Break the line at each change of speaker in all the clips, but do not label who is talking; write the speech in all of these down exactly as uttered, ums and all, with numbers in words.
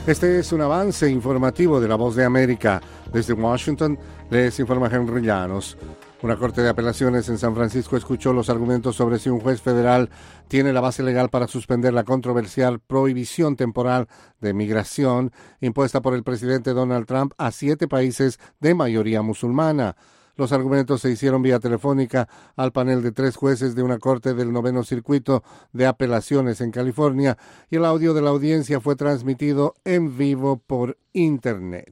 Este es un avance informativo de La Voz de América. Desde Washington les informa Henry Llanos. Una corte de apelaciones en San Francisco escuchó los argumentos sobre si un juez federal tiene la base legal para suspender la controversial prohibición temporal de migración impuesta por el presidente Donald Trump a siete países de mayoría musulmana. Los argumentos se hicieron vía telefónica al panel de tres jueces de una corte del noveno circuito de apelaciones en California y el audio de la audiencia fue transmitido en vivo por Internet.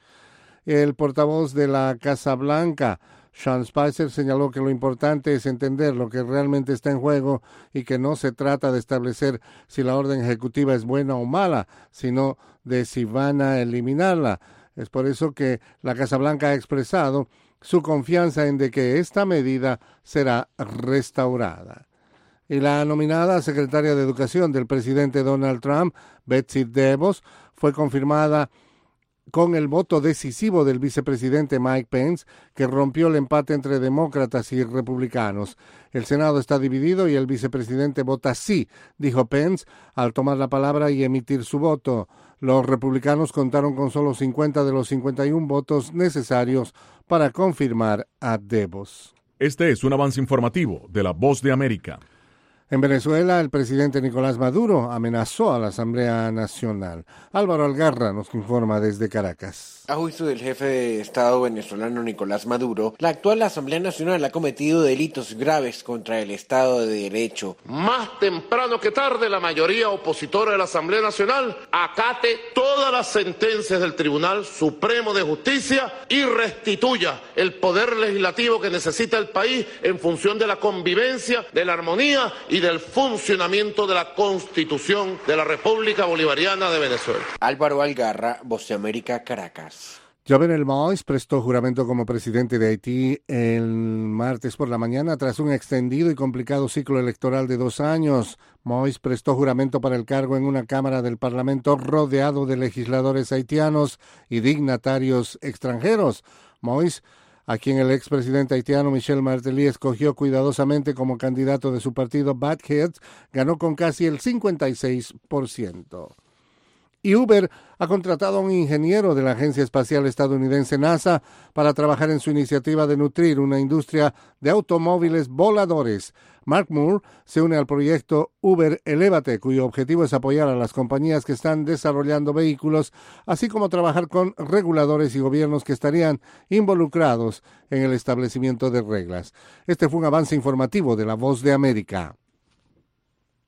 El portavoz de la Casa Blanca, Sean Spicer, señaló que lo importante es entender lo que realmente está en juego y que no se trata de establecer si la orden ejecutiva es buena o mala, sino de si van a eliminarla. Es por eso que la Casa Blanca ha expresado su confianza en de que esta medida será restaurada. Y la nominada secretaria de Educación del presidente Donald Trump, Betsy DeVos, fue confirmada con el voto decisivo del vicepresidente Mike Pence, que rompió el empate entre demócratas y republicanos. El Senado está dividido y el vicepresidente vota sí, dijo Pence, al tomar la palabra y emitir su voto. Los republicanos contaron con solo cincuenta de los cincuenta y uno votos necesarios para confirmar a DeVos.
Este es un avance informativo de La Voz de América.
En Venezuela, el presidente Nicolás Maduro amenazó a la Asamblea Nacional. Álvaro Algarra nos informa desde Caracas.
A juicio del jefe de Estado venezolano Nicolás Maduro, la actual Asamblea Nacional ha cometido delitos graves contra el Estado de Derecho.
Más temprano que tarde, la mayoría opositora de la Asamblea Nacional acate todas las sentencias del Tribunal Supremo de Justicia y restituya el poder legislativo que necesita el país en función de la convivencia, de la armonía y del funcionamiento de la Constitución de la República Bolivariana de Venezuela.
Álvaro Algarra, Voz de América, Caracas.
Jovenel Moïse prestó juramento como presidente de Haití el martes por la mañana tras un extendido y complicado ciclo electoral de dos años. Moïse prestó juramento para el cargo en una Cámara del Parlamento rodeado de legisladores haitianos y dignatarios extranjeros. Moïse, a quien el expresidente haitiano Michel Martelly escogió cuidadosamente como candidato de su partido Bad Heads, ganó con casi el cincuenta y seis por ciento. Y Uber ha contratado a un ingeniero de la agencia espacial estadounidense NASA para trabajar en su iniciativa de nutrir una industria de automóviles voladores. Mark Moore se une al proyecto Uber Elévate, cuyo objetivo es apoyar a las compañías que están desarrollando vehículos, así como trabajar con reguladores y gobiernos que estarían involucrados en el establecimiento de reglas. Este fue un avance informativo de La Voz de América.